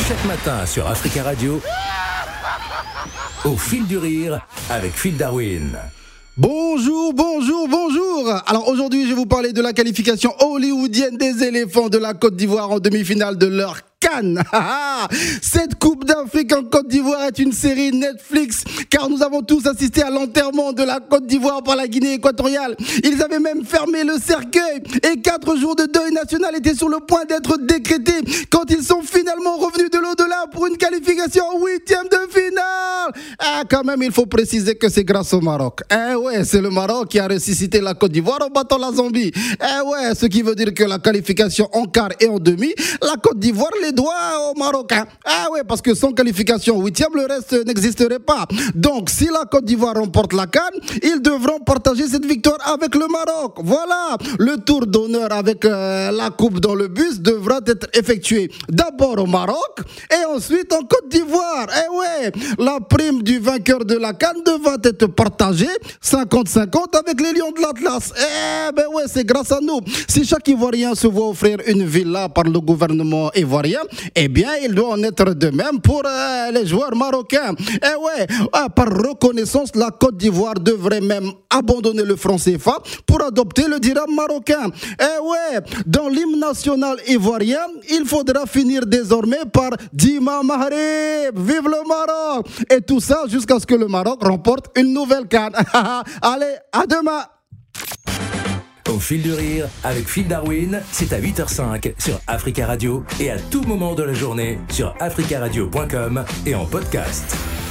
Chaque matin sur Africa Radio, au fil du rire avec Phil Darwin. Bonjour. Alors aujourd'hui, je vais vous parler de la qualification hollywoodienne des éléphants de la Côte d'Ivoire en demi-finale de leur CAN. Cette Coupe d'Afrique en Côte d'Ivoire est une série Netflix, car nous avons tous assisté à l'enterrement de la Côte d'Ivoire par la Guinée équatoriale. Ils avaient même fermé le cercueil et 4 jours de deuil national étaient sur le point d'être décrétés quand ils sont finalement revenus de l'au-delà pour une qualification en 8e de finale. Quand même, il faut préciser que c'est grâce au Maroc. Ouais, c'est le Maroc qui a ressuscité la Côte d'Ivoire en battant la Zambie. Ouais, ce qui veut dire que la qualification en quart et en demi, la Côte d'Ivoire les doit aux Marocains. Ouais, parce que sans qualification 8e, le reste n'existerait pas. Donc, si la Côte d'Ivoire remporte la CAN, ils devront partager cette victoire avec le Maroc. Voilà, le tour d'honneur avec la coupe dans le bus devra être effectué d'abord au Maroc et ensuite en Côte d'Ivoire. Ouais, la prime du vainqueur de la CAN devra être partagée 50-50 avec les Lions de l'Atlas. Ouais, c'est grâce à nous. Si chaque Ivoirien se voit offrir une villa par le gouvernement ivoirien, bien, il doit en être de même pour les joueurs marocains. Par reconnaissance, la Côte d'Ivoire devrait même abandonner le franc CFA pour adopter le dirham marocain. Dans l'hymne national ivoirien, il faudra finir désormais par Dima Mahreb, vive le Maroc! Et tout ça jusqu'à ce que le Maroc remporte une nouvelle CAN. Allez, à demain! Au fil du rire avec Phil Darwin, c'est à 8h05 sur Africa Radio et à tout moment de la journée sur africaradio.com et en podcast.